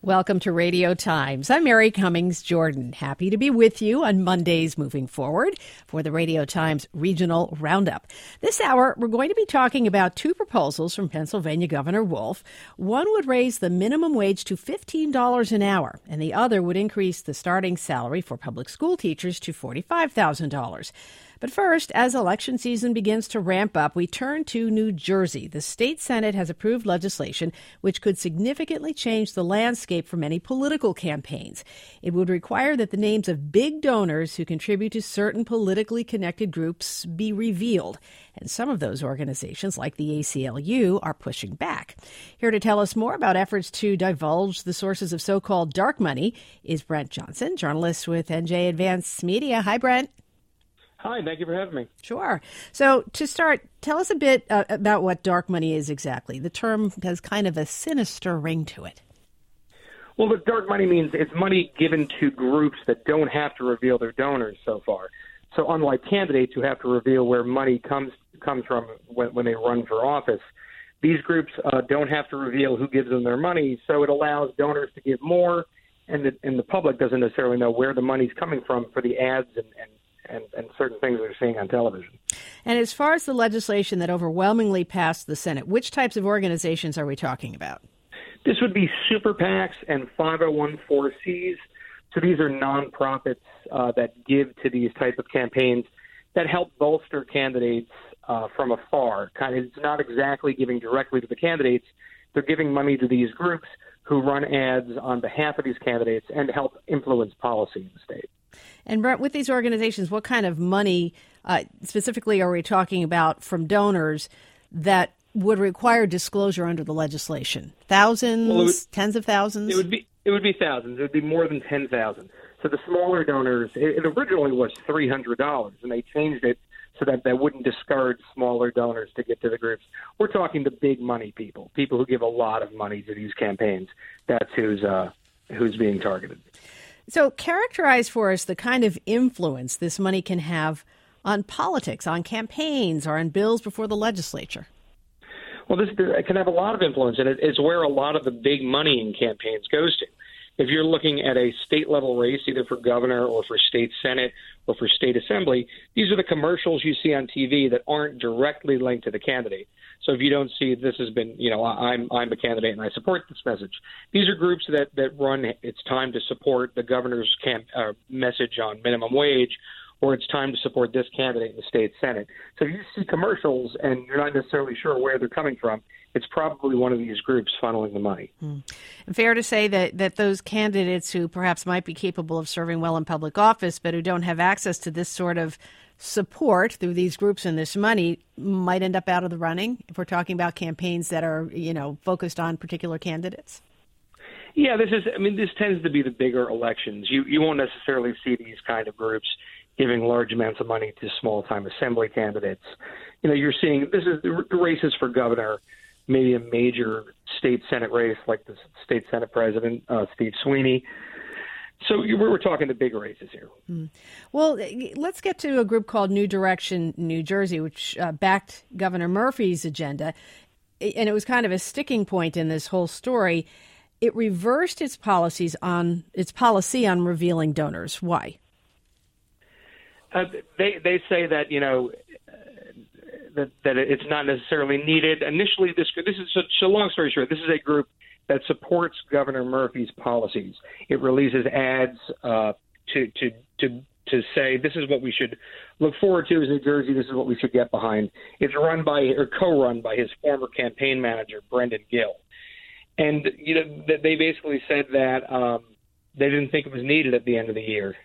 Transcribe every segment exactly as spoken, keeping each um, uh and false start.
Welcome to Radio Times. I'm Mary Cummings Jordan. Happy to be with you on Mondays moving forward for the Radio Times Regional Roundup. This hour, we're going to be talking about two proposals from Pennsylvania Governor Wolf. One would raise the minimum wage to fifteen dollars an hour, and the other would increase the starting salary for public school teachers to forty-five thousand dollars. But first, as election season begins to ramp up, we turn to New Jersey. The state Senate has approved legislation which could significantly change the landscape for many political campaigns. It would require that the names of big donors who contribute to certain politically connected groups be revealed. And some of those organizations, like the A C L U, are pushing back. Here to tell us more about efforts to divulge the sources of so-called dark money is Brent Johnson, journalist with N J Advance Media. Hi, Brent. Hi, thank you for having me. Sure. So to start, tell us a bit uh, about what dark money is exactly. The term has kind of a sinister ring to it. Well, the dark money means it's money given to groups that don't have to reveal their donors so far. So unlike candidates who have to reveal where money comes comes from when, when they run for office, these groups uh, don't have to reveal who gives them their money, so it allows donors to give more, and the, and the public doesn't necessarily know where the money's coming from for the ads and, and And, and certain things they're seeing on television. And as far as the legislation that overwhelmingly passed the Senate, which types of organizations are we talking about? This would be super PACs and five oh one four C's. So these are nonprofits uh, that give to these type of campaigns that help bolster candidates uh, from afar. Kind of, it's not exactly giving directly to the candidates. They're giving money to these groups who run ads on behalf of these candidates and help influence policy in the state. And Brent, with these organizations, what kind of money uh, specifically are we talking about from donors that would require disclosure under the legislation? Thousands, well, would, tens of thousands? It would be it would be thousands. It would be more than ten thousand. So the smaller donors, it, it originally was three hundred dollars, and they changed it so that that wouldn't discourage smaller donors to get to the groups. We're talking the big money people, people who give a lot of money to these campaigns. That's who's uh, who's being targeted. So characterize for us the kind of influence this money can have on politics, on campaigns, or on bills before the legislature. Well, this it can have a lot of influence, and it's where a lot of the big money in campaigns goes to. If you're looking at a state-level race, either for governor or for state senate or for state assembly, these are the commercials you see on T V that aren't directly linked to the candidate. So if you don't see this has been, you know, I'm I'm a candidate and I support this message. These are groups that, that run it's time to support the governor's camp, uh, message on minimum wage, or it's time to support this candidate in the state senate. So if you see commercials and you're not necessarily sure where they're coming from, it's probably one of these groups funneling the money. Hmm. Fair to say that, that those candidates who perhaps might be capable of serving well in public office but who don't have access to this sort of support through these groups and this money might end up out of the running if we're talking about campaigns that are, you know, focused on particular candidates? Yeah, this is, I mean, this tends to be the bigger elections. You you won't necessarily see these kind of groups giving large amounts of money to small-time assembly candidates. You know, you're seeing, this is the, the races for governor, maybe a major state senate race like the state senate president, uh, Steve Sweeney. So we're talking the big races here. Hmm. Well, let's get to a group called New Direction New Jersey, which uh, backed Governor Murphy's agenda. And it was kind of a sticking point in this whole story. It reversed its policies on its policy on revealing donors. Why? Uh, they they say that, you know, that that it's not necessarily needed. Initially, this this is such a long story short. This is a group that supports Governor Murphy's policies. It releases ads uh, to to to to say this is what we should look forward to as New Jersey. This is what we should get behind. It's run by or co-run by his former campaign manager, Brendan Gill, and you know they basically said that um, they didn't think it was needed at the end of the year.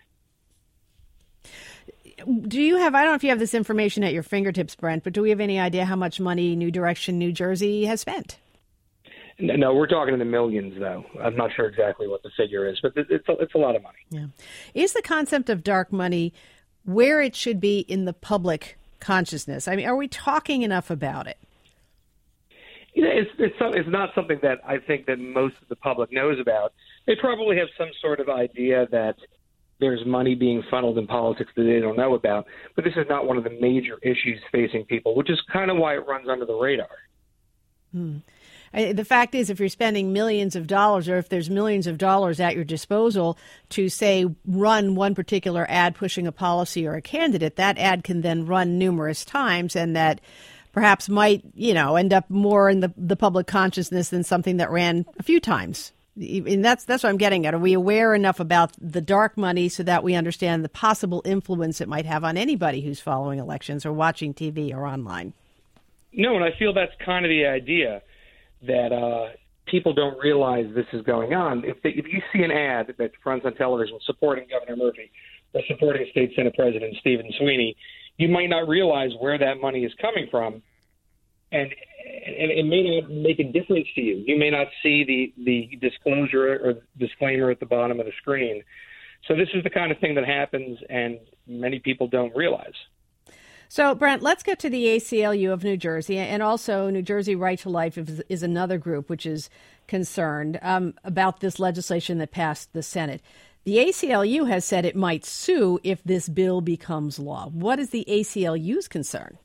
Do you have, I don't know if you have this information at your fingertips, Brent, but do we have any idea how much money New Direction New Jersey has spent? No, we're talking in the millions, though. I'm not sure exactly what the figure is, but it's a, it's a lot of money. Yeah. Is the concept of dark money where it should be in the public consciousness? I mean, are we talking enough about it? You know, it's, it's, it's not something that I think that most of the public knows about. They probably have some sort of idea that there's money being funneled in politics that they don't know about, but this is not one of the major issues facing people, which is kind of why it runs under the radar. Hmm. I, the fact is, if you're spending millions of dollars, or if there's millions of dollars at your disposal to, say, run one particular ad pushing a policy or a candidate, that ad can then run numerous times, and that perhaps might, you know, end up more in the, the public consciousness than something that ran a few times. And that's that's what I'm getting at. Are we aware enough about the dark money so that we understand the possible influence it might have on anybody who's following elections or watching T V or online? No, and I feel that's kind of the idea, that uh, people don't realize this is going on. If, they, if you see an ad that runs on television supporting Governor Murphy or supporting State Senate President Stephen Sweeney, you might not realize where that money is coming from. And, and it may not make a difference to you. You may not see the, the disclosure or disclaimer at the bottom of the screen. So this is the kind of thing that happens, and many people don't realize. So, Brent, let's get to the A C L U of New Jersey, and also New Jersey Right to Life is, is another group which is concerned um, about this legislation that passed the Senate. The A C L U has said it might sue if this bill becomes law. What is the A C L U's concern?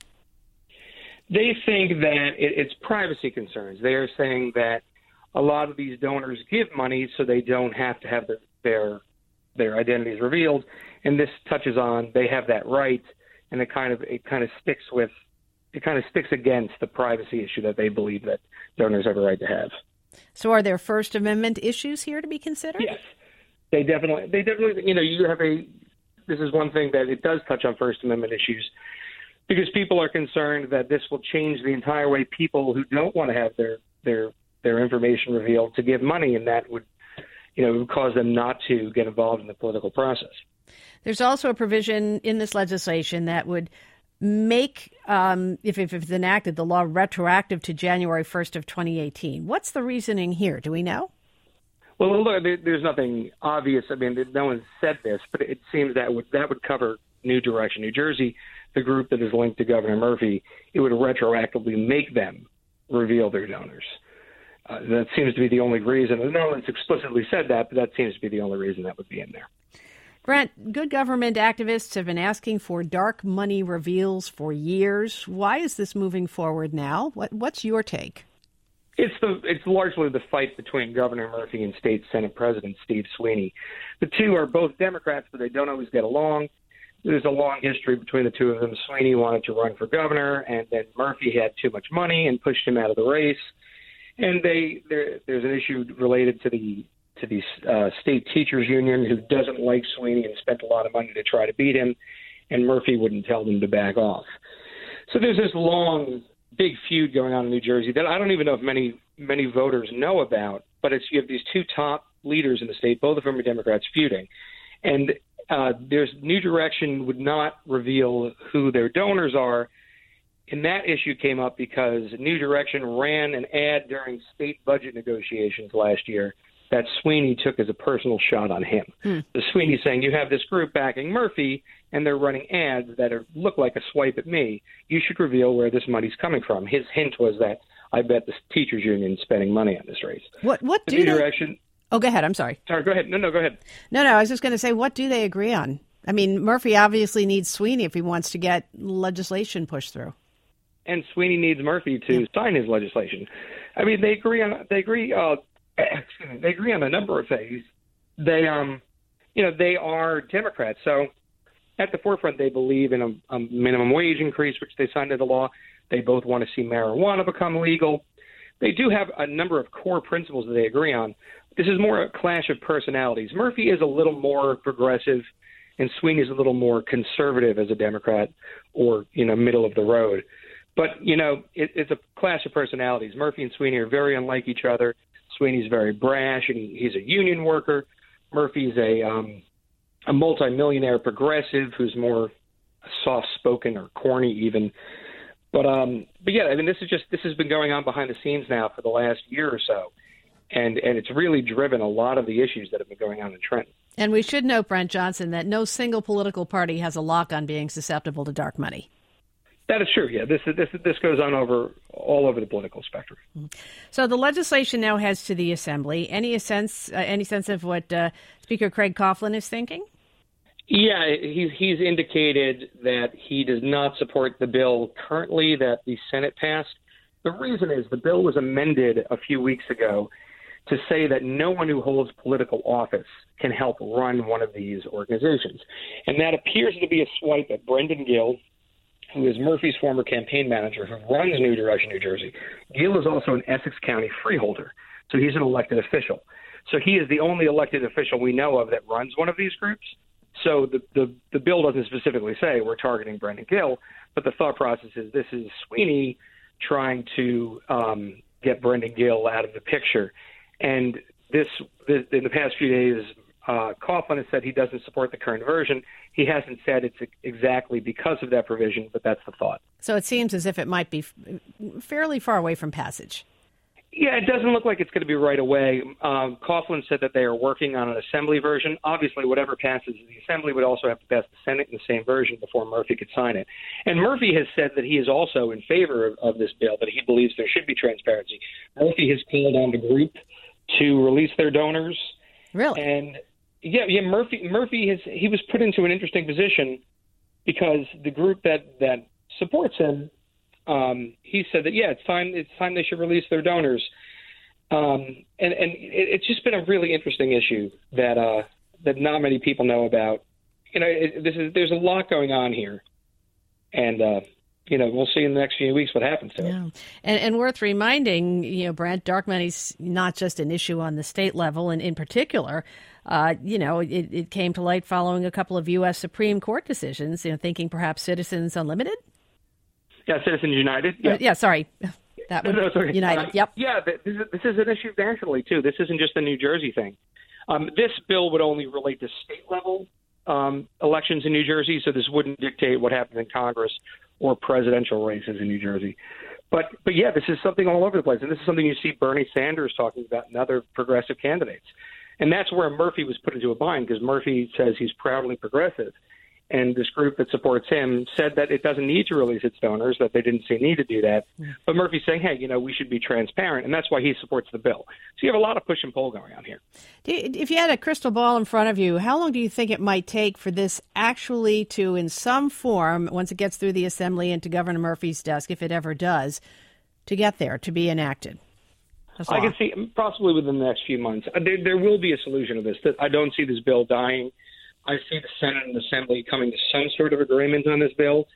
They think that it, it's privacy concerns. They are saying that a lot of these donors give money so they don't have to have their their, their identities revealed, and this touches on they have that right, and it kind of it kind of sticks with it kind of sticks against the privacy issue that they believe that donors have a right to have. So, are there First Amendment issues here to be considered? Yes, they definitely they definitely you know you have a this is one thing that it does touch on First Amendment issues, because people are concerned that this will change the entire way people who don't want to have their their their information revealed to give money, and that would, you know, would cause them not to get involved in the political process. There's also a provision in this legislation that would make, um, if, if it's enacted, the law retroactive to January first of twenty eighteen. What's the reasoning here? Do we know? Well, look, there, there's nothing obvious. I mean, no one said this, but it seems that would that would cover New Direction New Jersey, the group that is linked to Governor Murphy. It would retroactively make them reveal their donors. Uh, that seems to be the only reason. No one's explicitly said that, but that seems to be the only reason that would be in there. Brent, good government activists have been asking for dark money reveals for years. Why is this moving forward now? What, what's your take? It's the it's largely the fight between Governor Murphy and State Senate President Steve Sweeney. The two are both Democrats, but they don't always get along. There's a long history between the two of them. Sweeney wanted to run for governor, and then Murphy had too much money and pushed him out of the race. And they there, there's an issue related to the to the uh, state teachers union, who doesn't like Sweeney and spent a lot of money to try to beat him, and Murphy wouldn't tell them to back off. So there's this long, big feud going on in New Jersey that I don't even know if many many voters know about. But it's you have these two top leaders in the state, both of whom are Democrats, feuding, and uh, there's New Direction would not reveal who their donors are. And that issue came up because New Direction ran an ad during state budget negotiations last year that Sweeney took as a personal shot on him. Hmm. So Sweeney's saying, you have this group backing Murphy, and they're running ads that are, look like a swipe at me. You should reveal where this money's coming from. His hint was that I bet the teachers union is spending money on this race. What What do New they... Direction... Oh, go ahead. I'm sorry. Sorry, go ahead. No, no, go ahead. No, no, I was just going to say, what do they agree on? I mean, Murphy obviously needs Sweeney if he wants to get legislation pushed through. And Sweeney needs Murphy to yeah. sign his legislation. I mean, they agree on they agree uh, excuse me, they agree on a number of things. They um, you know, they are Democrats, so at the forefront they believe in a, a minimum wage increase, which they signed into law. They both want to see marijuana become legal. They do have a number of core principles that they agree on. This is more a clash of personalities. Murphy is a little more progressive, and Sweeney is a little more conservative as a Democrat, or, you know, middle of the road. But, you know, it, it's a clash of personalities. Murphy and Sweeney are very unlike each other. Sweeney's very brash, and he, he's a union worker. Murphy's a um, a multimillionaire progressive who's more soft-spoken or corny even. But, um, but yeah, I mean, this is just this has been going on behind the scenes now for the last year or so, and and it's really driven a lot of the issues that have been going on in Trenton. And we should note, Brent Johnson, that no single political party has a lock on being susceptible to dark money. That is true. Yeah, this this this goes on over all over the political spectrum. So the legislation now heads to the Assembly. Any sense uh, any sense of what uh, Speaker Craig Coughlin is thinking? Yeah, he's he's indicated that he does not support the bill currently that the Senate passed. The reason is the bill was amended a few weeks ago to say that no one who holds political office can help run one of these organizations. And that appears to be a swipe at Brendan Gill, who is Murphy's former campaign manager, who runs New Direction, New Jersey. Gill is also an Essex County freeholder, so he's an elected official. So he is the only elected official we know of that runs one of these groups. So the, the, the bill doesn't specifically say we're targeting Brendan Gill, but the thought process is this is Sweeney trying to um, get Brendan Gill out of the picture. And this, this in the past few days, uh, Coughlin has said he doesn't support the current version. He hasn't said it's exactly because of that provision, but that's the thought. So it seems as if it might be f- fairly far away from passage. Yeah, it doesn't look like it's going to be right away. Um, Coughlin said that they are working on an assembly version. Obviously, whatever passes the assembly would also have to pass the Senate in the same version before Murphy could sign it. And Murphy has said that he is also in favor of, of this bill, that he believes there should be transparency. Murphy has called on the group to release their donors. Really? And yeah, yeah, Murphy Murphy has he was put into an interesting position because the group that, that supports him, Um, he said that, yeah, it's time It's time they should release their donors. Um, and and it, it's just been a really interesting issue that uh, that not many people know about. You know, it, this is there's a lot going on here. And, uh, you know, we'll see in the next few weeks what happens to yeah. it. And, and worth reminding, you know, Brent, dark money's not just an issue on the state level, and in particular, uh, you know, it, it came to light following a couple of U S Supreme Court decisions, you know, thinking perhaps Citizens Unlimited? Yeah, Citizens United. Yeah, uh, yeah sorry. That would no, no, United, uh, yep. Yeah, this is, this is an issue nationally, too. This isn't just a New Jersey thing. Um, this bill would only relate to state-level um, elections in New Jersey, so this wouldn't dictate what happens in Congress or presidential races in New Jersey. But, but yeah, this is something all over the place, and this is something you see Bernie Sanders talking about and other progressive candidates. And that's where Murphy was put into a bind, because Murphy says he's proudly progressive. And this group that supports him said that it doesn't need to release its donors, that they didn't see need to do that. Mm. But Murphy's saying, hey, you know, we should be transparent, and that's why he supports the bill. So you have a lot of push and pull going on here. If you had a crystal ball in front of you, how long do you think it might take for this actually to, in some form, once it gets through the Assembly and to Governor Murphy's desk, if it ever does, to get there, to be enacted? I can see possibly within the next few months. There, there will be a solution to this. I don't see this bill dying. I see the Senate and Assembly coming to some sort of agreement on this bill.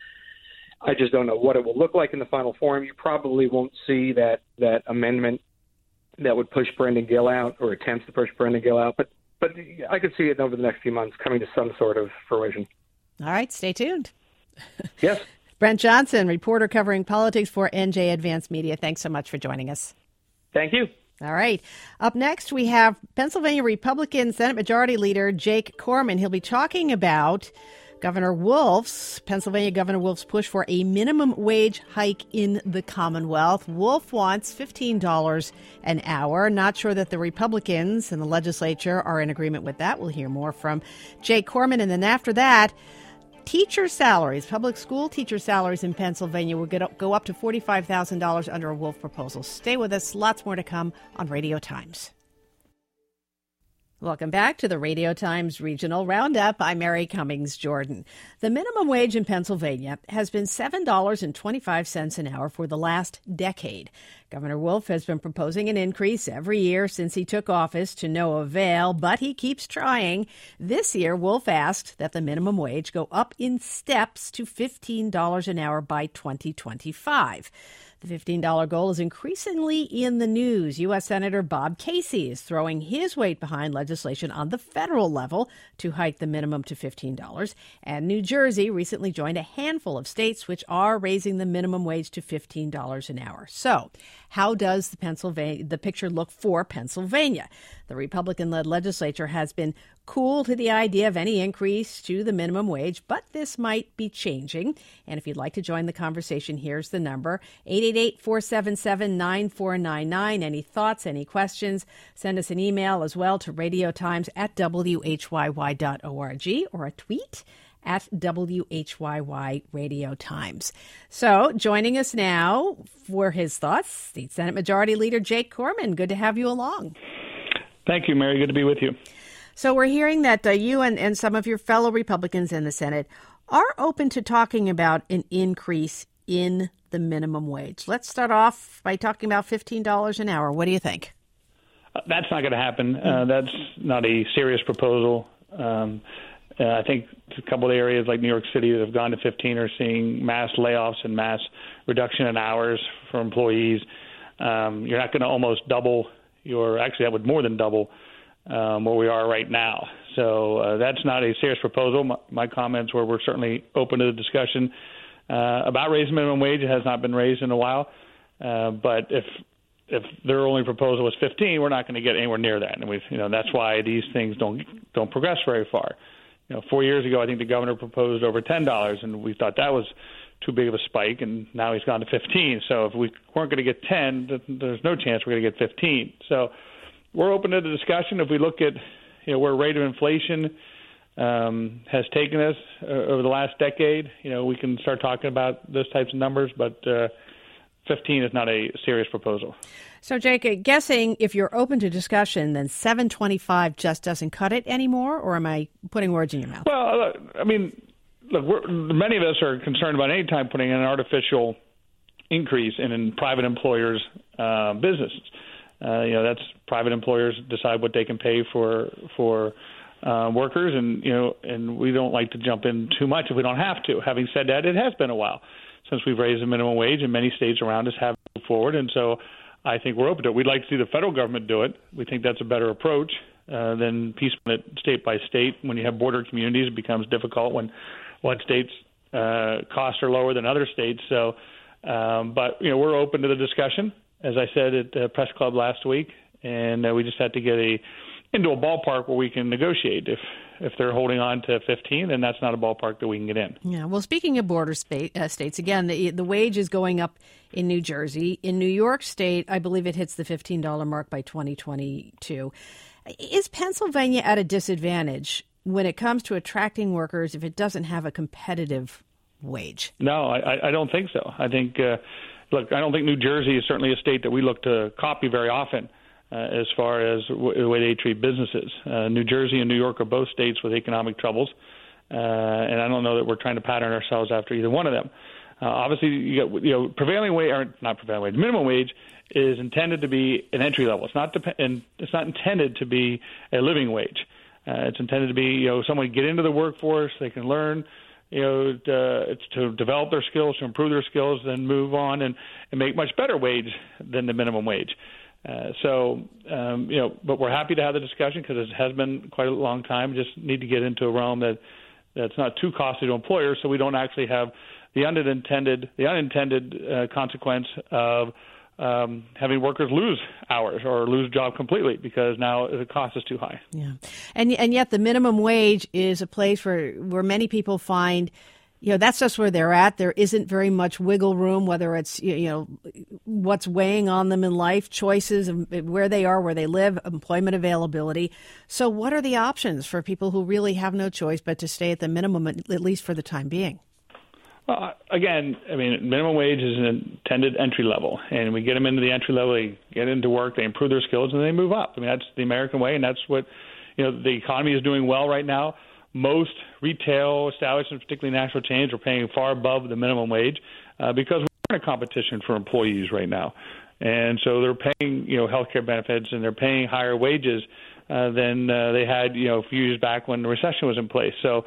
I just don't know what it will look like in the final form. You probably won't see that, that amendment that would push Brendan Gill out or attempts to push Brendan Gill out. But but I could see it over the next few months coming to some sort of fruition. All right, stay tuned. Yes. Brent Johnson, reporter covering politics for N J Advance Media. Thanks so much for joining us. Thank you. All right. Up next, we have Pennsylvania Republican Senate Majority Leader Jake Corman. He'll be talking about Governor Wolf's, Pennsylvania Governor Wolf's push for a minimum wage hike in the Commonwealth. Wolf wants fifteen dollars an hour. Not sure that the Republicans in the legislature are in agreement with that. We'll hear more from Jake Corman. And then after that, teacher salaries, public school teacher salaries in Pennsylvania will get up, go up to forty-five thousand dollars under a Wolf proposal. Stay with us. Lots more to come on Radio Times. Welcome back to the Radio Times Regional Roundup. I'm Mary Cummings Jordan. The minimum wage in Pennsylvania has been seven dollars and twenty-five cents an hour for the last decade. Governor Wolf has been proposing an increase every year since he took office to no avail, but he keeps trying. This year, Wolf asked that the minimum wage go up in steps to fifteen dollars an hour by twenty twenty-five. The fifteen dollars goal is increasingly in the news. U S. Senator Bob Casey is throwing his weight behind legislation on the federal level to hike the minimum to fifteen dollars. And New Jersey recently joined a handful of states which are raising the minimum wage to fifteen dollars an hour. So how does the Pennsylvania the picture look for Pennsylvania? The Republican-led legislature has been cool to the idea of any increase to the minimum wage, but this might be changing. And if you'd like to join the conversation, here's the number, eight eight eight, four seven seven, nine four nine nine. Any thoughts, any questions, send us an email as well to radiotimes at w h y y dot org or a tweet at W H Y Y Radio Times. So joining us now for his thoughts, State Senate Majority Leader Jake Corman. Good to have you along. Thank you, Mary. Good to be with you. So we're hearing that uh, you and, and some of your fellow Republicans in the Senate are open to talking about an increase in the minimum wage. Let's start off by talking about fifteen dollars an hour. What do you think? Uh, that's not going to happen. Uh, that's not a serious proposal. Um, uh, I think a couple of areas like New York City that have gone to fifteen are seeing mass layoffs and mass reduction in hours for employees. Um, you're not going to almost double your, actually that would more than double um, where we are right now. So uh, that's not a serious proposal. My, my comments were we're certainly open to the discussion uh, about raising minimum wage. It has not been raised in a while. Uh, but if if their only proposal was fifteen, we're not going to get anywhere near that. And we, you know, that's why these things don't don't progress very far. You know, four years ago, I think the governor proposed over ten dollars, and we thought that was too big of a spike, and now he's gone to fifteen. So if we weren't going to get ten, there's no chance we're going to get fifteen. So we're open to the discussion. If we look at, you know, where rate of inflation um, has taken us uh, over the last decade, you know, we can start talking about those types of numbers, but uh, fifteen is not a serious proposal. So, Jake, guessing if you're open to discussion, then seven twenty-five just doesn't cut it anymore, or am I putting words in your mouth? Well, I mean, look, we're, many of us are concerned about any time putting an artificial increase in, in private employers' uh, businesses. Uh, you know, that's private employers decide what they can pay for for uh, workers, and you know, and we don't like to jump in too much if we don't have to. Having said that, it has been a while since we've raised the minimum wage, and many states around us have moved forward, and so I think we're open to it. We'd like to see the federal government do it. We think that's a better approach uh, than piecemeal it state by state. When you have border communities, it becomes difficult when one state's uh, costs are lower than other states. So, um, but you know, we're open to the discussion, as I said at the press club last week, and uh, we just had to get a into a ballpark where we can negotiate. If if they're holding on to fifteen, then that's not a ballpark that we can get in. Yeah. Well, speaking of border spa- uh, states, again, the the wage is going up in New Jersey. In New York State, I believe it hits the fifteen dollars mark by twenty twenty-two. Is Pennsylvania at a disadvantage when it comes to attracting workers if it doesn't have a competitive wage? No, I, I don't think so. I think, uh, look, I don't think New Jersey is certainly a state that we look to copy very often uh, as far as w- the way they treat businesses. Uh, New Jersey and New York are both states with economic troubles, uh, and I don't know that we're trying to pattern ourselves after either one of them. Uh, obviously, you got, you know, prevailing wage, or not prevailing wage, minimum wage is intended to be an entry level. It's not dep- and it's not intended to be a living wage. Uh, it's intended to be, you know, someone get into the workforce, they can learn, you know, to, it's to develop their skills, to improve their skills, then move on and, and make much better wage than the minimum wage. Uh, so, um, you know, but we're happy to have the discussion because it has been quite a long time. Just need to get into a realm that that's not too costly to employers, so we don't actually have the unintended the unintended uh, consequence of um, having workers lose hours or lose job completely because now the cost is too high. Yeah, and and yet the minimum wage is a place where where many people find, you know, that's just where they're at. There isn't very much wiggle room, whether it's, you know, what's weighing on them in life, choices of where they are, where they live, employment availability. So what are the options for people who really have no choice but to stay at the minimum, at least for the time being? Well, again, I mean, minimum wage is an intended entry level, and we get them into the entry level, they get into work, they improve their skills, and they move up. I mean, that's the American way, and that's what, you know, the economy is doing well right now. Most retail establishments, particularly national chains, are paying far above the minimum wage uh, because we're in a competition for employees right now. And so they're paying, you know, health care benefits, and they're paying higher wages uh, than uh, they had, you know, a few years back when the recession was in place. So,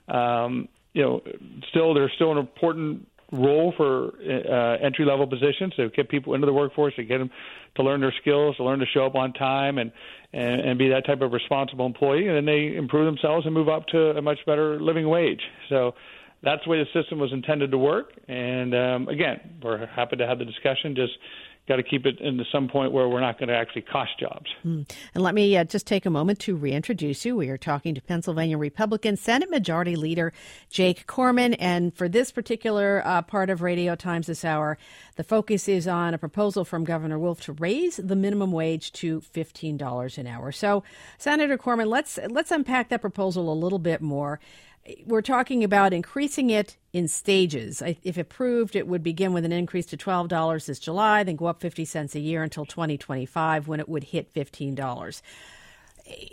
um, you know, still there's still an important role for uh, entry-level positions to get people into the workforce, to get them to learn their skills, to learn to show up on time and, and, and be that type of responsible employee, and then they improve themselves and move up to a much better living wage. So that's the way the system was intended to work. And, um, again, we're happy to have the discussion, just got to keep it into some point where we're not going to actually cost jobs. Mm. And let me uh, just take a moment to reintroduce you. We are talking to Pennsylvania Republican Senate Majority Leader Jake Corman. And for this particular uh, part of Radio Times this hour, the focus is on a proposal from Governor Wolf to raise the minimum wage to fifteen dollars an hour. So, Senator Corman, let's let's unpack that proposal a little bit more. We're talking about increasing it in stages. If approved, it would begin with an increase to twelve dollars this July, then go up fifty cents a year until twenty twenty-five when it would hit fifteen dollars.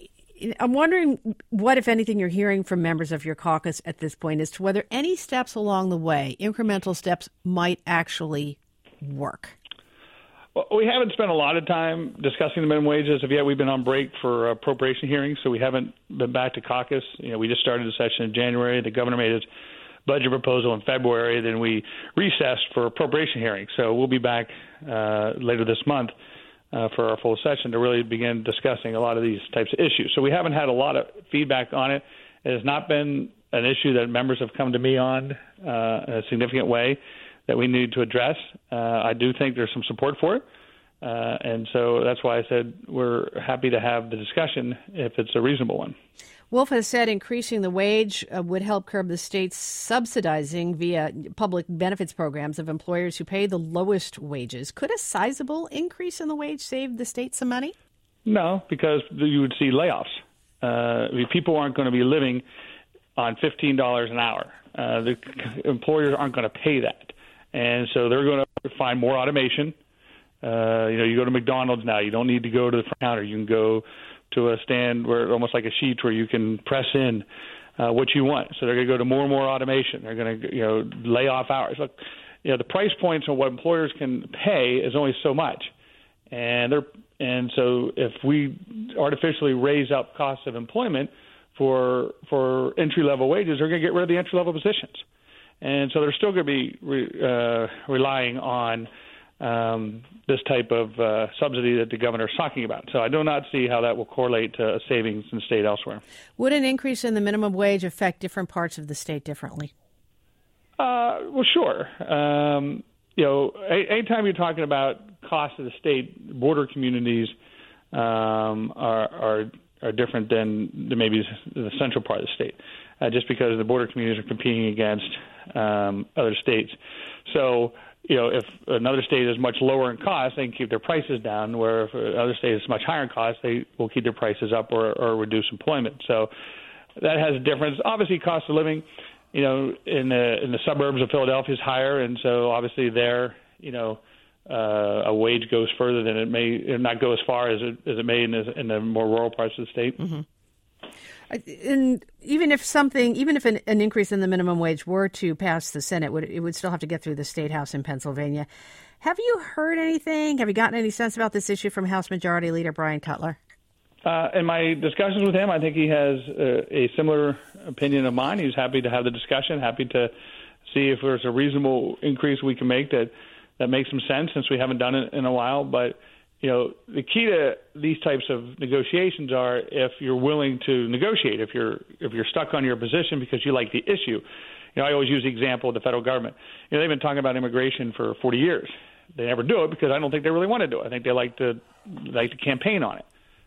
I'm wondering what, if anything, you're hearing from members of your caucus at this point as to whether any steps along the way, incremental steps, might actually work. Well, we haven't spent a lot of time discussing the minimum wage as of yet. We've been on break for appropriation hearings, so we haven't been back to caucus. You know, we just started the session in January. The governor made his budget proposal in February. Then we recessed for appropriation hearings. So we'll be back uh, later this month uh, for our full session to really begin discussing a lot of these types of issues. So we haven't had a lot of feedback on it. It has not been an issue that members have come to me on uh, in a significant way that we need to address. Uh, I do think there's some support for it. Uh, and so that's why I said we're happy to have the discussion if it's a reasonable one. Wolf has said increasing the wage uh, would help curb the state's subsidizing via public benefits programs of employers who pay the lowest wages. Could a sizable increase in the wage save the state some money? No, because you would see layoffs. Uh, I mean, people aren't going to be living on fifteen dollars an hour. Uh, the employers aren't going to pay that. And so they're going to find more automation. Uh, you know, you go to McDonald's now, you don't need to go to the front counter. You can go to a stand where almost like a sheet where you can press in uh, what you want. So they're going to go to more and more automation. They're going to, you know, lay off hours. Look, you know, the price points on what employers can pay is only so much. And they're, and so if we artificially raise up costs of employment for, for entry-level wages, they're going to get rid of the entry-level positions. And so they're still going to be re, uh, relying on um, this type of uh, subsidy that the governor is talking about. So I do not see how that will correlate to savings in the state elsewhere. Would an increase in the minimum wage affect different parts of the state differently? Uh, well, sure. Um, you know, anytime you're talking about costs of the state, border communities um, are, are are different than maybe the central part of the state, uh, just because the border communities are competing against um, other states. So, you know, if another state is much lower in cost, they can keep their prices down, where if another state is much higher in cost, they will keep their prices up or, or reduce employment. So that has a difference. Obviously, cost of living, you know, in the in the suburbs of Philadelphia is higher, and so obviously there, you know, uh, a wage goes further than it may not go as far as it as it may in the, in the more rural parts of the state. Mm-hmm. And even if something, even if an, an increase in the minimum wage were to pass the Senate, would, it would still have to get through the State House in Pennsylvania. Have you heard anything? Have you gotten any sense about this issue from House Majority Leader Brian Cutler? Uh, in my discussions with him, I think he has uh, a similar opinion of mine. He's happy to have the discussion, happy to see if there's a reasonable increase we can make that, that makes some sense, since we haven't done it in a while. But you know, the key to these types of negotiations are if you're willing to negotiate, if you're if you're stuck on your position because you like the issue. You know, I always use the example of the federal government. You know, they've been talking about immigration for forty years. They never do it because I don't think they really want to do it. I think they like to like to campaign on it,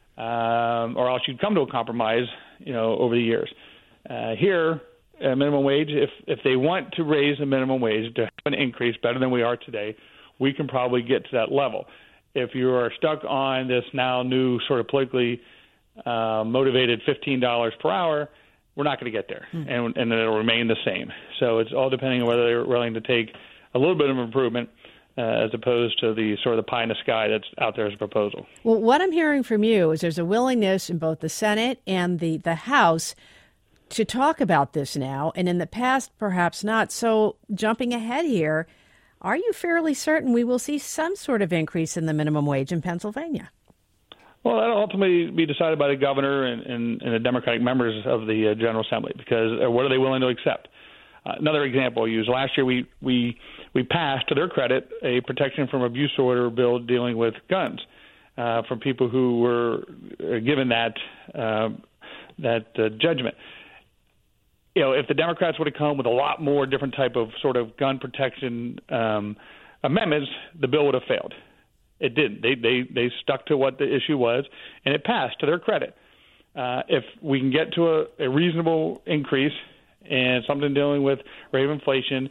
um, or else you'd come to a compromise. You know, over the years. Uh, here, a minimum wage. If if they want to raise the minimum wage to have an increase better than we are today, we can probably get to that level. If you are stuck on this now new sort of politically uh, motivated fifteen dollars per hour, we're not going to get there, mm. and, and it'll remain the same. So it's all depending on whether they're willing to take a little bit of improvement uh, as opposed to the sort of the pie in the sky that's out there as a proposal. Well, what I'm hearing from you is there's a willingness in both the Senate and the, the House to talk about this now, and in the past, perhaps not. So jumping ahead here, are you fairly certain we will see some sort of increase in the minimum wage in Pennsylvania? Well, that'll ultimately be decided by the governor and, and, and the Democratic members of the uh, General Assembly, because uh, what are they willing to accept? Uh, another example I'll use. Last year we, we, we passed, to their credit, a protection from abuse order bill dealing with guns uh, for people who were given that, uh, that uh, judgment. You know, if the Democrats would have come with a lot more different type of sort of gun protection um, amendments, the bill would have failed. It didn't. They they they stuck to what the issue was, and it passed, to their credit. Uh, if we can get to a, a reasonable increase and something dealing with rate of inflation,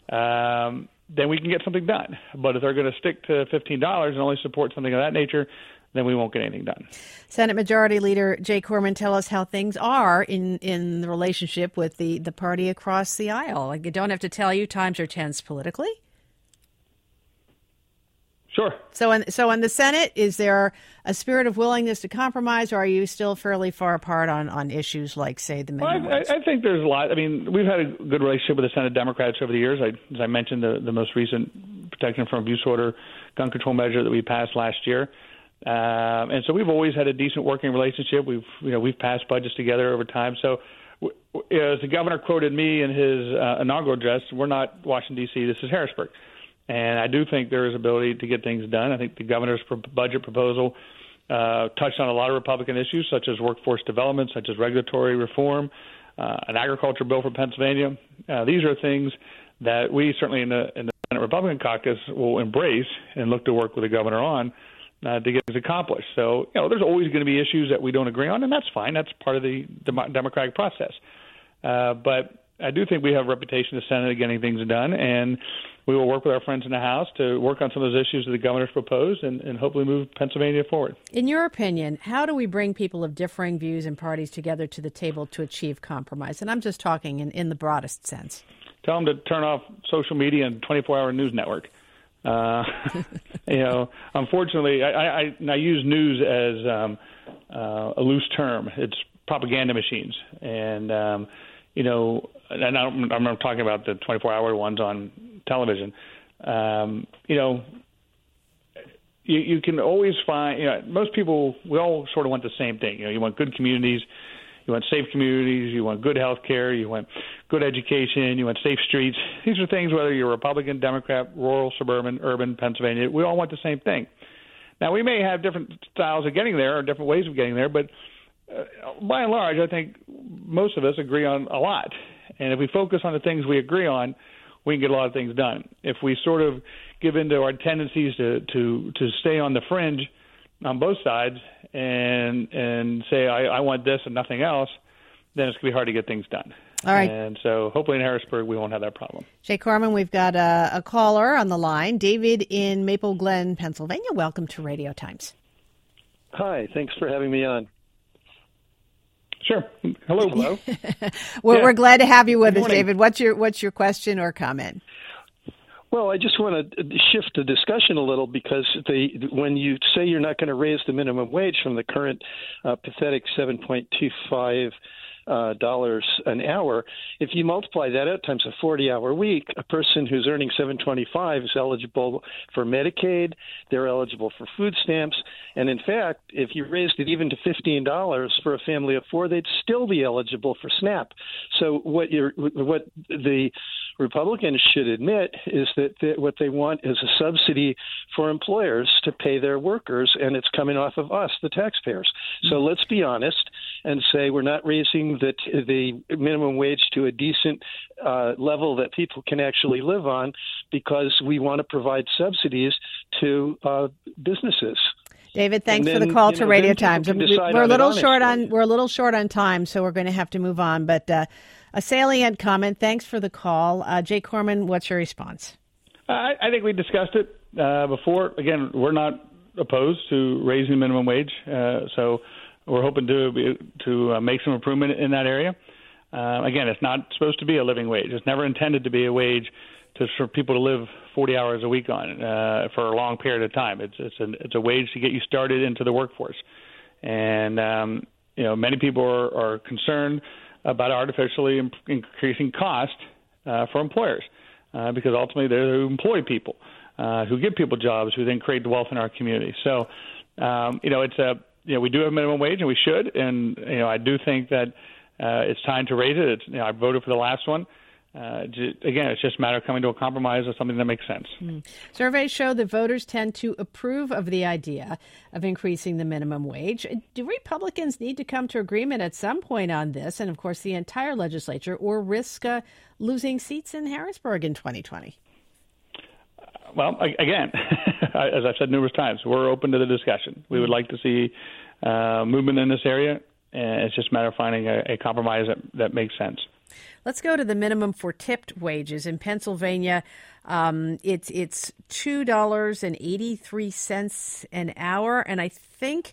um, then we can get something done. But if they're going to stick to fifteen dollars and only support something of that nature, then we won't get anything done. Senate Majority Leader Jay Corman, tell us how things are in, in the relationship with the, the party across the aisle. Like, you don't have to tell you, times are tense politically. Sure. So, in, so in the Senate, is there a spirit of willingness to compromise, or are you still fairly far apart on, on issues like, say, the minimum well, I, wage? I think there's a lot. I mean, we've had a good relationship with the Senate Democrats over the years. I, as I mentioned, the, the most recent protection from abuse order gun control measure that we passed last year. Um, and so we've always had a decent working relationship. We've, you know, we've passed budgets together over time. So w- w- as the governor quoted me in his uh, inaugural address, we're not Washington, D C, this is Harrisburg. And I do think there is ability to get things done. I think the governor's pro- budget proposal uh, touched on a lot of Republican issues, such as workforce development, such as regulatory reform, uh, an agriculture bill for Pennsylvania. Uh, these are things that we certainly in the, in the Senate Republican caucus will embrace and look to work with the governor on uh, to get things accomplished. So, you know, there's always going to be issues that we don't agree on, and that's fine. That's part of the dem- democratic process. Uh, but I do think we have a reputation in the Senate of getting things done, and we will work with our friends in the House to work on some of those issues that the governor's proposed and, and hopefully move Pennsylvania forward. In your opinion, how do we bring people of differing views and parties together to the table to achieve compromise? And I'm just talking in, in the broadest sense. Tell them to turn off social media and twenty-four hour news network. Uh, you know, unfortunately, I, I, I use news as um, uh, a loose term. It's propaganda machines. And, um, you know, and I'm, I'm talking about the twenty-four hour ones on television. Um, you know, you, you can always find, you know, most people, we all sort of want the same thing. You know, you want good communities, you want safe communities, you want good health care, you want good education, you want safe streets. These are things, whether you're Republican, Democrat, rural, suburban, urban, Pennsylvania, we all want the same thing. Now, we may have different styles of getting there or different ways of getting there, but uh, by and large, I think most of us agree on a lot. And if we focus on the things we agree on, we can get a lot of things done. If we sort of give in to our tendencies to, to, to stay on the fringe on both sides and and say, I, I want this and nothing else, then it's going to be hard to get things done. All right. And so hopefully in Harrisburg, we won't have that problem. Jay Corman, we've got a, a caller on the line. David in Maple Glen, Pennsylvania. Welcome to Radio Times. Hi. Thanks for having me on. Sure. Hello. Hello. well, yeah. We're glad to have you with Good us, morning. David. What's your what's your question or comment? Well, I just want to shift the discussion a little because they, when you say you're not going to raise the minimum wage from the current uh, pathetic seven point two five uh, dollars an hour, if you multiply that out times a forty-hour week, a person who's earning seven twenty-five is eligible for Medicaid. They're eligible for food stamps, and in fact, if you raised it even to fifteen dollars for a family of four, they'd still be eligible for SNAP. So what you're, what the Republicans should admit is that th- what they want is a subsidy for employers to pay their workers, and it's coming off of us, the taxpayers. Mm-hmm. So let's be honest and say we're not raising the, t- the minimum wage to a decent uh, level that people can actually live on because we want to provide subsidies to uh, businesses. David, thanks then, for the call you to know, Radio then people Times. can We- decide We're a on it little short honestly. on we're a little short on time, so we're going to have to move on. But uh, a salient comment. Thanks for the call, uh, Jay Corman. What's your response? I, I think we discussed it uh, before. Again, we're not opposed to raising minimum wage, uh, so we're hoping to be, to uh, make some improvement in that area. Uh, again, it's not supposed to be a living wage. It's never intended to be a wage to, for people to live forty hours a week on uh, for a long period of time. It's it's a it's a wage to get you started into the workforce, and um, you know many people are, are concerned about artificially imp- increasing cost uh, for employers uh, because ultimately they're who employ people, uh, who give people jobs, who then create the wealth in our community. So um, you know it's a you know we do have minimum wage and we should, and you know I do think that uh, it's time to raise it. It's, you know, I voted for the last one. Uh, again, it's just a matter of coming to a compromise of something that makes sense. Mm. Surveys show that voters tend to approve of the idea of increasing the minimum wage. Do Republicans need to come to agreement at some point on this, and of course the entire legislature, or risk uh, losing seats in Harrisburg in twenty twenty? Well, again, as I've said numerous times, we're open to the discussion. We would like to see uh, movement in this area, and it's just a matter of finding a, a compromise that, that makes sense. Let's go to the minimum for tipped wages. In Pennsylvania, um, it's it's two dollars and eighty-three cents an hour, and I think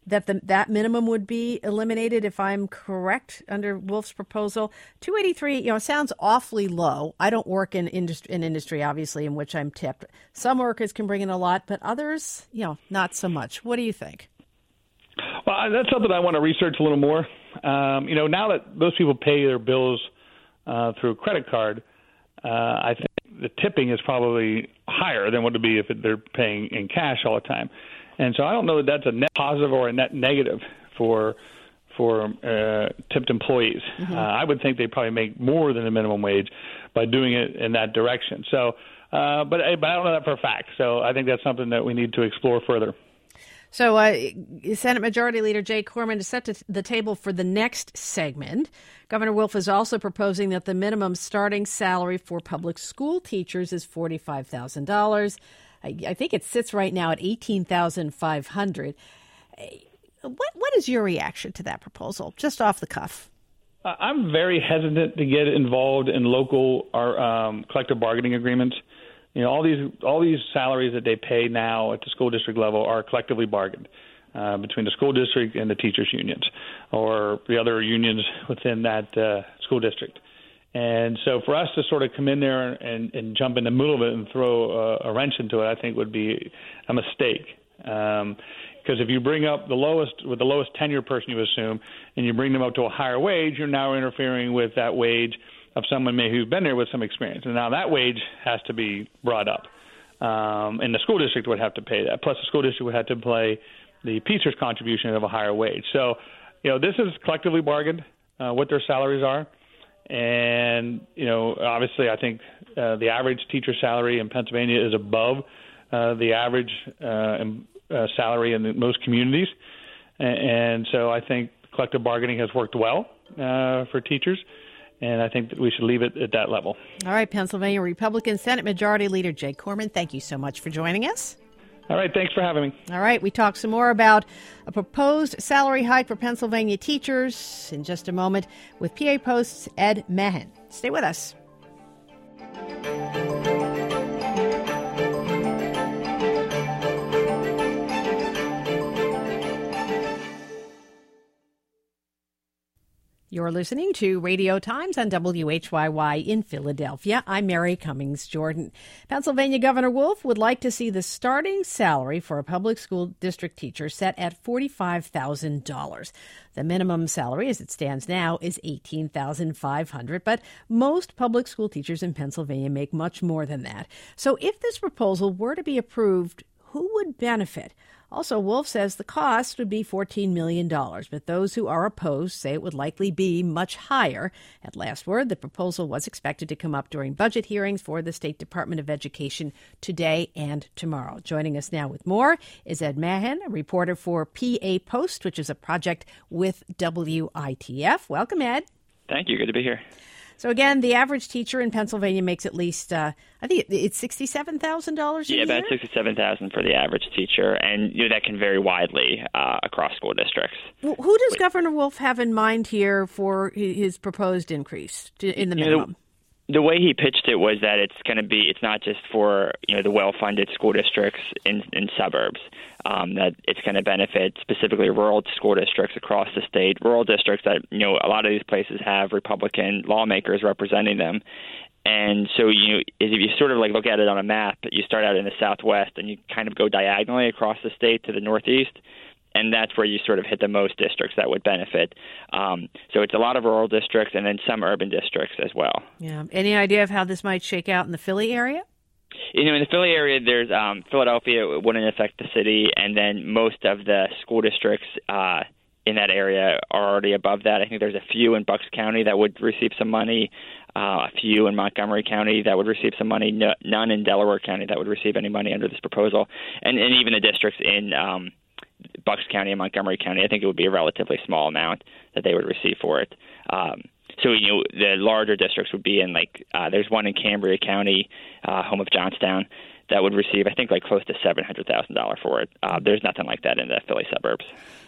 that the, that minimum would be eliminated, if I'm correct, under Wolf's proposal. two eighty-three, you know, sounds awfully low. I don't work in industry, in industry, obviously, in which I'm tipped. Some workers can bring in a lot, but others, you know, not so much. What do you think? Well, that's something I want to research a little more. Um, you know, now that those people pay their bills uh, through a credit card, uh, I think the tipping is probably higher than what it would be if they're paying in cash all the time. And so I don't know that that's a net positive or a net negative for for uh, tipped employees. Mm-hmm. Uh, I would think they probably make more than the minimum wage by doing it in that direction. So, uh, but, but I don't know that for a fact. So I think that's something that we need to explore further. So uh, Senate Majority Leader Jay Corman is set to the table for the next segment. Governor Wolf is also proposing that the minimum starting salary for public school teachers is forty-five thousand dollars. I, I think it sits right now at eighteen thousand five hundred dollars. What What is your reaction to that proposal, just off the cuff? I'm very hesitant to get involved in local or um, collective bargaining agreements. You know, all these all these salaries that they pay now at the school district level are collectively bargained uh, between the school district and the teachers' unions or the other unions within that uh, school district. And so for us to sort of come in there and, and jump in the middle of it and throw a, a wrench into it, I think would be a mistake. Um, because if you bring up the lowest with the lowest tenure person, you assume, and you bring them up to a higher wage, you're now interfering with that wage of someone maybe who's been there with some experience. And now that wage has to be brought up. Um, and the school district would have to pay that. Plus the school district would have to pay the teacher's contribution of a higher wage. So, you know, this is collectively bargained, uh, what their salaries are. And, you know, obviously I think uh, the average teacher salary in Pennsylvania is above uh, the average uh, in, uh, salary in the, most communities. And, and so I think collective bargaining has worked well uh, for teachers. And I think that we should leave it at that level. All right, Pennsylvania Republican Senate Majority Leader Jay Corman, thank you so much for joining us. All right, thanks for having me. All right, we talk some more about a proposed salary hike for Pennsylvania teachers in just a moment with P A Post's Ed Mahan. Stay with us. You're listening to Radio Times on W H Y Y in Philadelphia. I'm Mary Cummings Jordan. Pennsylvania Governor Wolf would like to see the starting salary for a public school district teacher set at forty-five thousand dollars. The minimum salary as it stands now is eighteen thousand five hundred dollars, but most public school teachers in Pennsylvania make much more than that. So if this proposal were to be approved, who would benefit? Also, Wolf says the cost would be fourteen million dollars, but those who are opposed say it would likely be much higher. At last word, the proposal was expected to come up during budget hearings for the State Department of Education today and tomorrow. Joining us now with more is Ed Mahan, a reporter for P A Post, which is a project with W I T F. Welcome, Ed. Thank you. Good to be here. So again, the average teacher in Pennsylvania makes at least, uh, I think it's sixty-seven thousand dollars a yeah, year? Yeah, about sixty-seven thousand dollars for the average teacher, and you know that can vary widely uh, across school districts. Well, who does Wait. Governor Wolf have in mind here for his proposed increase to, in the minimum? You know, the way he pitched it was that it's going to be, it's not just for, you know, the well-funded school districts in, in suburbs, um, that it's going to benefit specifically rural school districts across the state, rural districts that, you know, a lot of these places have Republican lawmakers representing them. And so, you know, if you sort of like look at it on a map, you start out in the Southwest and you kind of go diagonally across the state to the Northeast. And that's where you sort of hit the most districts that would benefit. Um, so it's a lot of rural districts and then some urban districts as well. Yeah. Any idea of how this might shake out in the Philly area? You know, in the Philly area, there's um, Philadelphia, it wouldn't affect the city, and then most of the school districts uh, in that area are already above that. I think there's a few in Bucks County that would receive some money, uh, a few in Montgomery County that would receive some money, no, none in Delaware County that would receive any money under this proposal, and, and even the districts in um, Bucks County and Montgomery County, I think it would be a relatively small amount that they would receive for it. Um, so, you know, the larger districts would be in, like, uh, there's one in Cambria County, uh, home of Johnstown, that would receive, I think, like close to seven hundred thousand dollars for it. Uh, there's nothing like that in the Philly suburbs.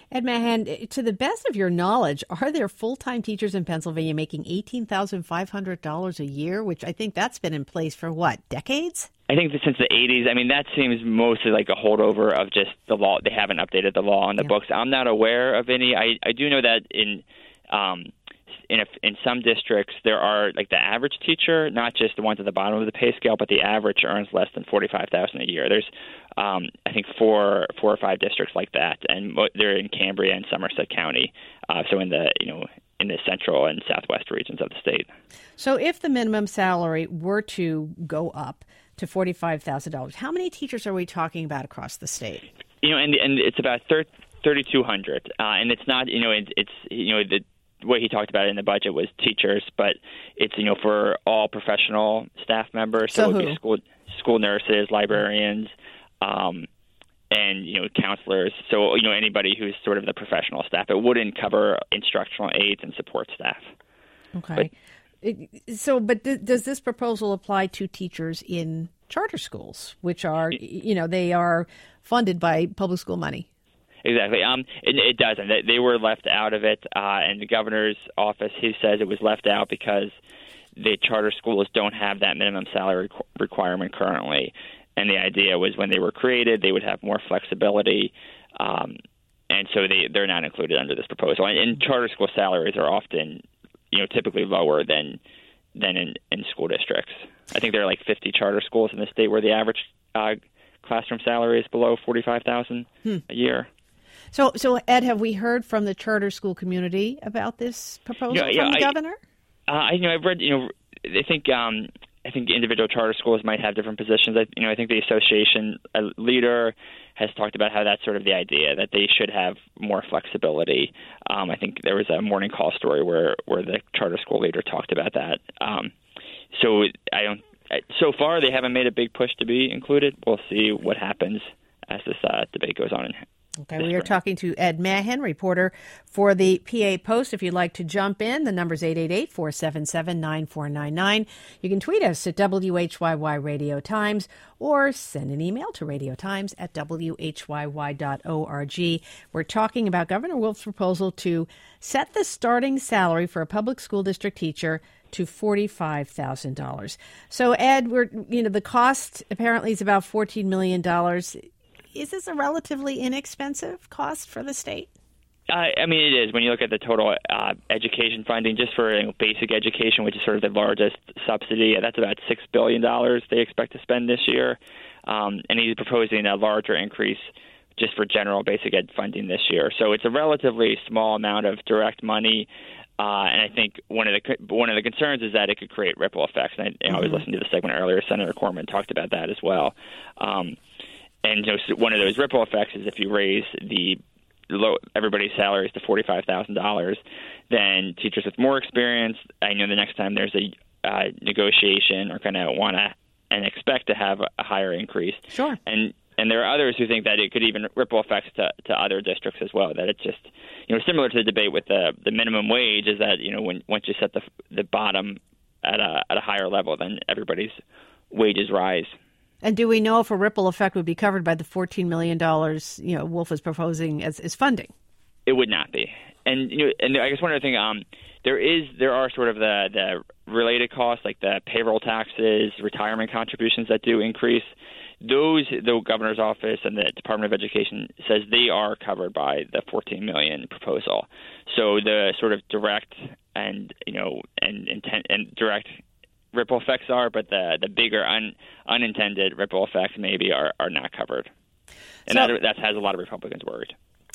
Ed Mahan, to the best of your knowledge, are there full-time teachers in Pennsylvania making eighteen thousand five hundred dollars a year, which I think that's been in place for, what, decades? I think that since the eighties, I mean, that seems mostly like a holdover of just the law. They haven't updated the law on the yeah. books. I'm not aware of any. I, I do know that in um, in, a, in some districts, there are like the average teacher, not just the ones at the bottom of the pay scale, but the average earns less than forty-five thousand dollars a year. There's, um, I think, four four or five districts like that, and they're in Cambria and Somerset County, uh, so in the, you know, in the central and southwest regions of the state. So if the minimum salary were to go up to forty-five thousand dollars, how many teachers are we talking about across the state? You know, and and it's about thirty-two hundred, uh, and it's not, you know, it, it's, you know, the what he talked about in the budget was teachers, but it's, you know, for all professional staff members. So, so it would who? be school school nurses, librarians, um, and, you know, counselors. So, you know, anybody who's sort of the professional staff. It wouldn't cover instructional aides and support staff. Okay. But, it, so, but th- does this proposal apply to teachers in charter schools, which are, you know, they are funded by public school money? Exactly. Um, it, it doesn't. They, they were left out of it, uh, and the governor's office, he says it was left out because the charter schools don't have that minimum salary requ- requirement currently. And the idea was when they were created, they would have more flexibility, um, and so they, they're not included under this proposal. And, and charter school salaries are often, you know, typically lower than than in, in school districts. I think there are like fifty charter schools in the state where the average uh, classroom salary is below forty-five thousand dollars hmm. a year. So, so Ed, have we heard from the charter school community about this proposal yeah, yeah, from the I, governor? Uh, I, you know, I've read. You know, I think um, I think individual charter schools might have different positions. I, you know, I think the association leader has talked about how that's sort of the idea that they should have more flexibility. Um, I think there was a Morning Call story where where the charter school leader talked about that. Um, so I don't. So far, they haven't made a big push to be included. We'll see what happens as this uh, debate goes on. In Okay, we are talking to Ed Mahan, reporter for the P A Post. If you'd like to jump in, the number is eight eight eight, four seven seven, nine four nine nine. You can tweet us at W H Y Y Radio Times or send an email to radiotimes at W H Y Y dot org. We're talking about Governor Wolf's proposal to set the starting salary for a public school district teacher to forty-five thousand dollars. So, Ed, we're you know the cost apparently is about fourteen million dollars. Is this a relatively inexpensive cost for the state? Uh, I mean, it is. When you look at the total uh, education funding, just for you know, basic education, which is sort of the largest subsidy, that's about six billion dollars they expect to spend this year. Um, and he's proposing a larger increase just for general basic ed funding this year. So it's a relatively small amount of direct money. Uh, and I think one of the one of the concerns is that it could create ripple effects. And I, you know, mm-hmm. I was listening to the segment earlier. Senator Corman talked about that as well. Um, And you know, one of those ripple effects is if you raise the low, everybody's salaries to forty-five thousand dollars, then teachers with more experience, I know the next time there's a uh, negotiation are going to want to and expect to have a higher increase. Sure. And and there are others who think that it could even ripple effects to, to other districts as well. That it's just, you know, similar to the debate with the the minimum wage is that, you know, when once you set the the bottom at a at a higher level, then everybody's wages rise. And do we know if a ripple effect would be covered by the fourteen million dollars, you know, Wolf is proposing as, as funding? It would not be. And you know, and I guess one other thing, um, there is there are sort of the, the related costs like the payroll taxes, retirement contributions that do increase. Those, the governor's office and the Department of Education says they are covered by the fourteen million dollars proposal. So the sort of direct and you know and intent and direct ripple effects are, but the the bigger un, unintended ripple effects maybe are, are not covered. And so, that, that has a lot of Republicans worried.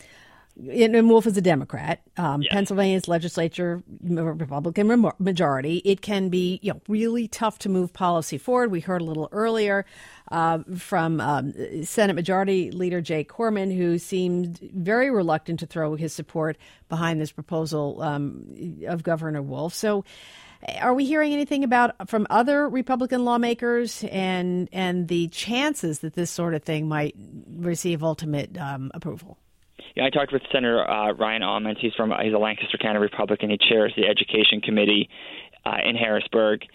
And Wolf is a Democrat. Um, yes. Pennsylvania's legislature, Republican majority. It can be, you know, really tough to move policy forward. We heard a little earlier uh, from um, Senate Majority Leader Jay Corman, who seemed very reluctant to throw his support behind this proposal um, of Governor Wolf. So, are we hearing anything about from other Republican lawmakers and and the chances that this sort of thing might receive ultimate um, approval? Yeah, I talked with Senator uh, Ryan Almonds. He's from he's a Lancaster County Republican. He chairs the Education Committee uh, in Harrisburg,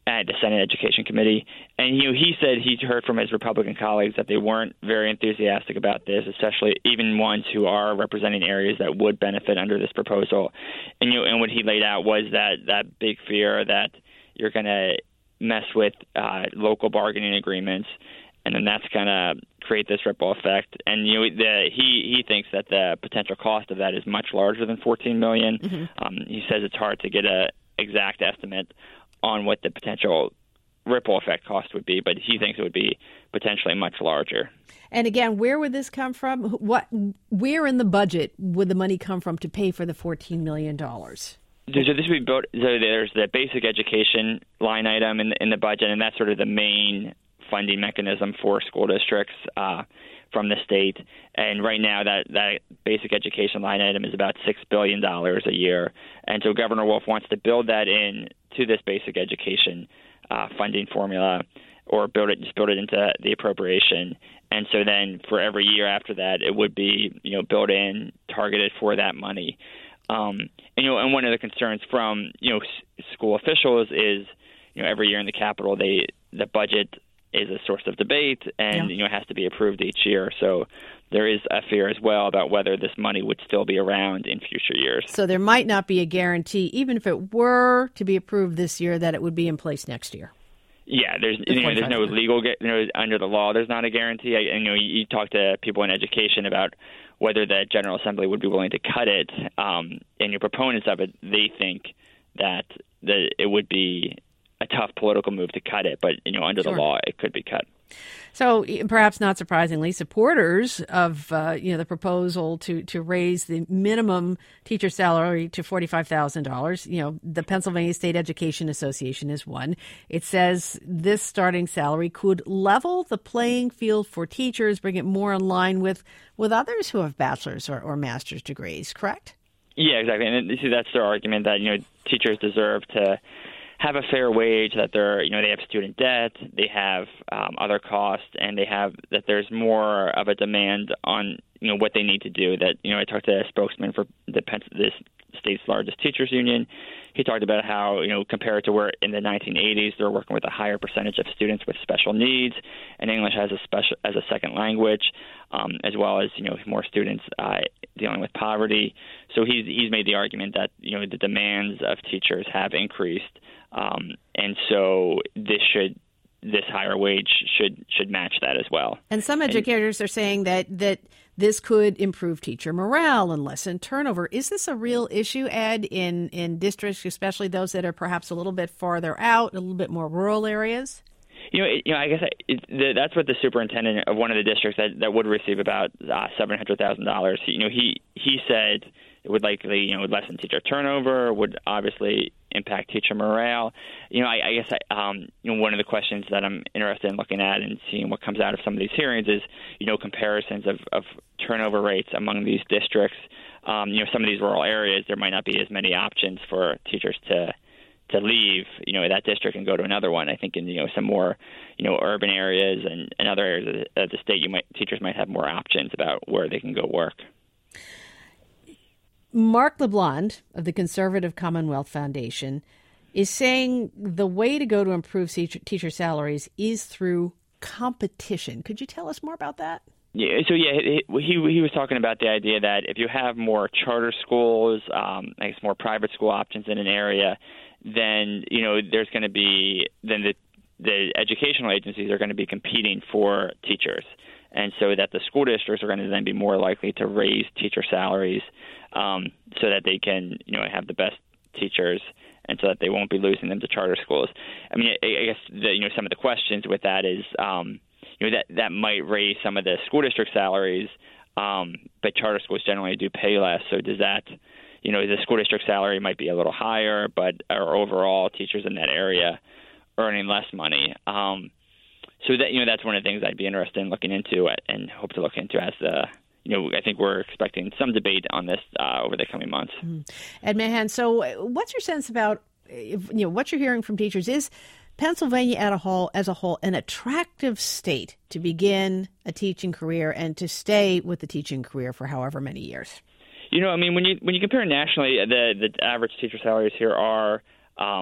at the Senate Education Committee. And, you know, he said he's heard from his Republican colleagues that they weren't very enthusiastic about this, especially even ones who are representing areas that would benefit under this proposal. And, you know, and what he laid out was that, that big fear that you're going to mess with uh, local bargaining agreements, and then that's going to create this ripple effect. And, you know, the, he, he thinks that the potential cost of that is much larger than fourteen million dollars. Mm-hmm. Um, he says it's hard to get an exact estimate on what the potential ripple effect cost would be, but he thinks it would be potentially much larger. And again, where would this come from? What, where in the budget would the money come from to pay for the fourteen million dollars? So this would be built, so there's the basic education line item in the, in the budget, and that's sort of the main funding mechanism for school districts uh, from the state. And right now that, that basic education line item is about six billion dollars a year. And so Governor Wolf wants to build that in to this basic education uh, funding formula, or build it, just build it into the appropriation. And so then for every year after that, it would be, you know, built in, targeted for that money. Um, and, you know, and one of the concerns from, you know, s- school officials is, you know, every year in the Capitol, they, the budget is a source of debate and, yeah. you know, has to be approved each year. So there is a fear as well about whether this money would still be around in future years. So there might not be a guarantee, even if it were to be approved this year, that it would be in place next year. Yeah, there's you know, there's no legal, you know, under the law, there's not a guarantee. I, you know, you, you talk to people in education about whether the General Assembly would be willing to cut it, um, and your proponents of it, they think that the, it would be a tough political move to cut it, but, you know, under sure. the law, it could be cut. So perhaps not surprisingly, supporters of uh, you know the proposal to, to raise the minimum teacher salary to forty-five thousand dollars, you know, the Pennsylvania State Education Association is one. It says this starting salary could level the playing field for teachers, bring it more in line with, with others who have bachelor's or, or master's degrees, correct? Yeah, exactly. And see, that's their argument that, you know, teachers deserve to have a fair wage, that they're, you know, they have student debt, they have um, other costs, and they have that there's more of a demand on, you know, what they need to do. That, you know, I talked to a spokesman for the this state's largest teachers union. He talked about how, you know, compared to where in the nineteen eighties, they're working with a higher percentage of students with special needs and English as a special as a second language, um, as well as, you know, more students uh, dealing with poverty. So he's he's made the argument that, you know, the demands of teachers have increased. Um, and so this should, this higher wage should should match that as well. And some educators and, are saying that that this could improve teacher morale and lessen turnover. Is this a real issue, Ed, in, in districts, especially those that are perhaps a little bit farther out, a little bit more rural areas? You know, it, you know, I guess I, it, the, that's what the superintendent of one of the districts that, that would receive about uh, seven hundred thousand dollars. You know, he he said it would likely, you know, lessen teacher turnover, would obviously impact teacher morale. You know, I, I guess I, um, you know, one of the questions that I'm interested in looking at and seeing what comes out of some of these hearings is, you know, comparisons of, of turnover rates among these districts. Um, you know, some of these rural areas, there might not be as many options for teachers to to leave, you know, that district and go to another one. I think in, you know, some more, you know, urban areas and, and other areas of the, of the state, you might teachers might have more options about where they can go work. Mark LeBlond of the Conservative Commonwealth Foundation is saying the way to go to improve teacher, teacher salaries is through competition. Could you tell us more about that? Yeah, so yeah, he, he he was talking about the idea that if you have more charter schools, um, I guess more private school options in an area, then, you know, there's going to be, then the, the educational agencies are going to be competing for teachers. And so that the school districts are going to then be more likely to raise teacher salaries um, so that they can, you know, have the best teachers and so that they won't be losing them to charter schools. I mean, I, I guess, the, you know, some of the questions with that is, um, you know, that, that might raise some of the school district salaries, um, but charter schools generally do pay less. So does that, you know, the school district salary might be a little higher, but our overall teachers in that area earning less money. Um, so that, you know, that's one of the things I'd be interested in looking into and hope to look into as the, you know, I think we're expecting some debate on this uh, over the coming months. Mm. Ed Mahan, so what's your sense about, you know, what you're hearing from teachers? Is Pennsylvania as a whole, as a whole, an attractive state to begin a teaching career and to stay with the teaching career for however many years? You know, I mean, when you when you compare nationally, the the average teacher salaries here are, um,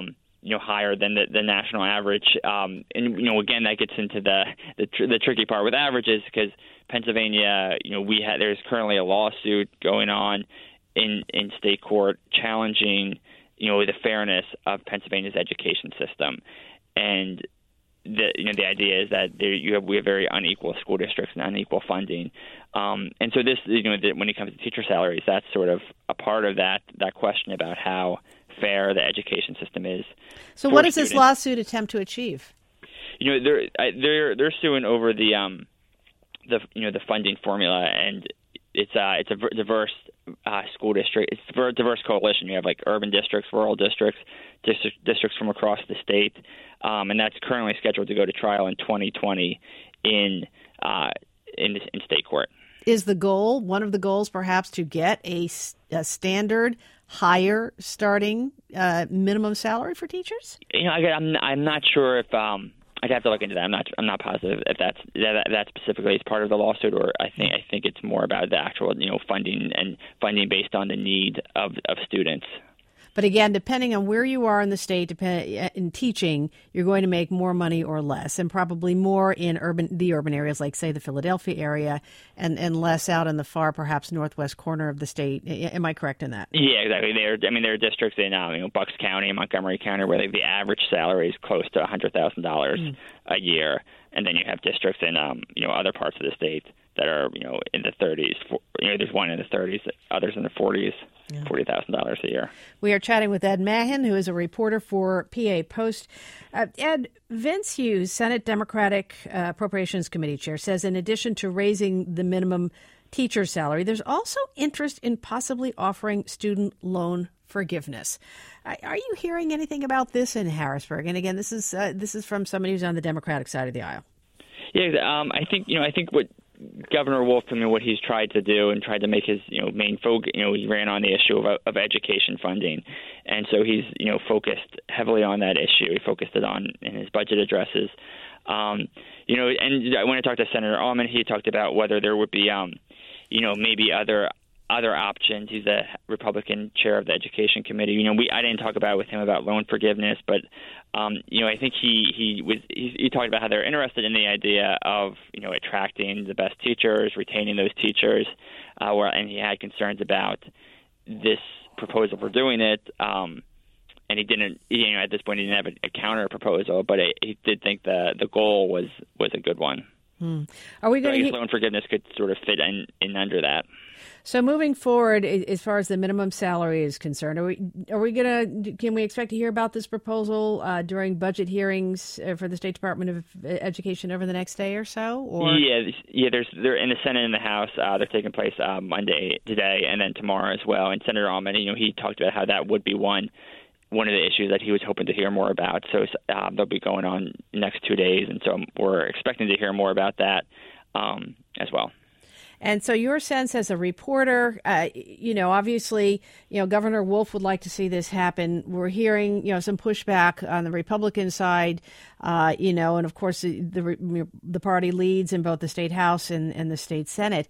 you know, higher than the, the national average. Um, and, you know, again, that gets into the the, tr- the tricky part with averages because Pennsylvania, you know, we ha- there's currently a lawsuit going on in, in state court challenging, you know, the fairness of Pennsylvania's education system. And the you know the idea is that there you have we have very unequal school districts and unequal funding, um, and so this you know the, when it comes to teacher salaries, that's sort of a part of that that question about how fair the education system is. So, what does this lawsuit attempt to achieve? You know, they're they're they're suing over the um the you know the funding formula, and it's uh it's a diverse uh, school district. It's a diverse coalition. You have like urban districts, rural districts, district, districts from across the state. Um, and that's currently scheduled to go to trial in twenty twenty in uh, in, in state court. Is the goal, one of the goals perhaps, to get a, a standard higher starting uh, minimum salary for teachers? You know, I, I'm I'm not sure if um, I'd have to look into that. I'm not I'm not positive if that's that, that specifically is part of the lawsuit, or I think I think it's more about the actual you know funding and funding based on the need of of students. But again, depending on where you are in the state, depend, in teaching, you're going to make more money or less, and probably more in urban, the urban areas, like say the Philadelphia area, and, and less out in the far, perhaps northwest corner of the state. Am I correct in that? Yeah, exactly. There, I mean, there are districts in uh, you know Bucks County and Montgomery County where the average salary is close to a hundred thousand dollars mm. a year, and then you have districts in um, you know other parts of the state that are you know in the thirties. You know, there's one in the thirties, others in the forties. Yeah. forty thousand dollars a year. We are chatting with Ed Mahan, who is a reporter for P A Post. Uh, Ed, Vince Hughes, Senate Democratic uh, Appropriations Committee chair, says in addition to raising the minimum teacher salary, there's also interest in possibly offering student loan forgiveness. Uh, are you hearing anything about this in Harrisburg? And again, this is uh, this is from somebody who's on the Democratic side of the aisle. Yeah, um, I think you know. I think what Governor Wolf, I mean, what he's tried to do and tried to make his, you know, main focus, you know, he ran on the issue of, of education funding. And so he's, you know, focused heavily on that issue. He focused it on in his budget addresses. Um, you know, and when I talked to Senator Allman, he talked about whether there would be, um, you know, maybe other other options. He's the Republican chair of the Education Committee. You know, we I didn't talk about with him about loan forgiveness, but um, you know, I think he he was he, he talked about how they're interested in the idea of you know attracting the best teachers, retaining those teachers, uh, where and he had concerns about this proposal for doing it. Um, and he didn't, you know, at this point he didn't have a, a counter proposal, but it, he did think the the goal was was a good one. Hmm. Are we going so to loan forgiveness could sort of fit in, in under that? So moving forward, as far as the minimum salary is concerned, are we are we going to can we expect to hear about this proposal uh, during budget hearings for the State Department of Education over the next day or so? Or? Yeah, yeah. There's they're in the Senate and the House. Uh, they're taking place uh, Monday today and then tomorrow as well. And Senator Allman, you know, he talked about how that would be one one of the issues that he was hoping to hear more about. So uh, they'll be going on next two days, and so we're expecting to hear more about that um, as well. And so your sense as a reporter, uh, you know, obviously, you know, Governor Wolf would like to see this happen. We're hearing, you know, some pushback on the Republican side, uh, you know, and of course the, the the party leads in both the state House and, and the state Senate.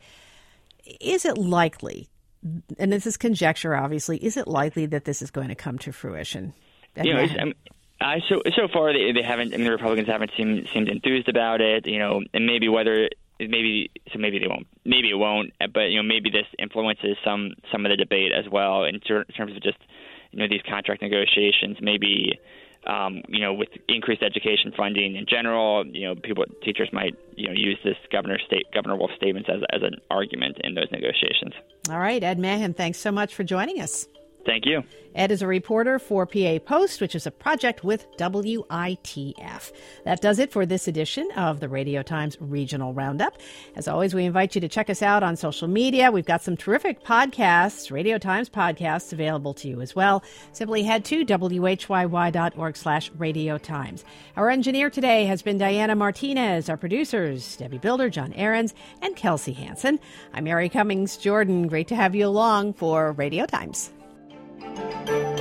Is it likely, and this is conjecture, obviously, is it likely that this is going to come to fruition? You know, I I, so so far they, they haven't, I mean, the Republicans haven't seemed seemed enthused about it, you know, and maybe whether maybe so maybe they won't, maybe it won't, but you know maybe this influences some some of the debate as well in ter- terms of just you know these contract negotiations. Maybe um, you know with increased education funding in general, you know people teachers might you know use this Governor state Governor Wolf's statements as as an argument in those negotiations. All right, Ed Mahan, thanks so much for joining us. Thank you. Ed is a reporter for P A Post, which is a project with W I T F. That does it for this edition of the Radio Times Regional Roundup. As always, we invite you to check us out on social media. We've got some terrific podcasts, Radio Times podcasts, available to you as well. Simply head to W H Y Y dot org slash Radio Times. Our engineer today has been Diana Martinez. Our producers, Debbie Builder, John Ahrens, and Kelsey Hansen. I'm Mary Cummings Jordan. Great to have you along for Radio Times. Thank you.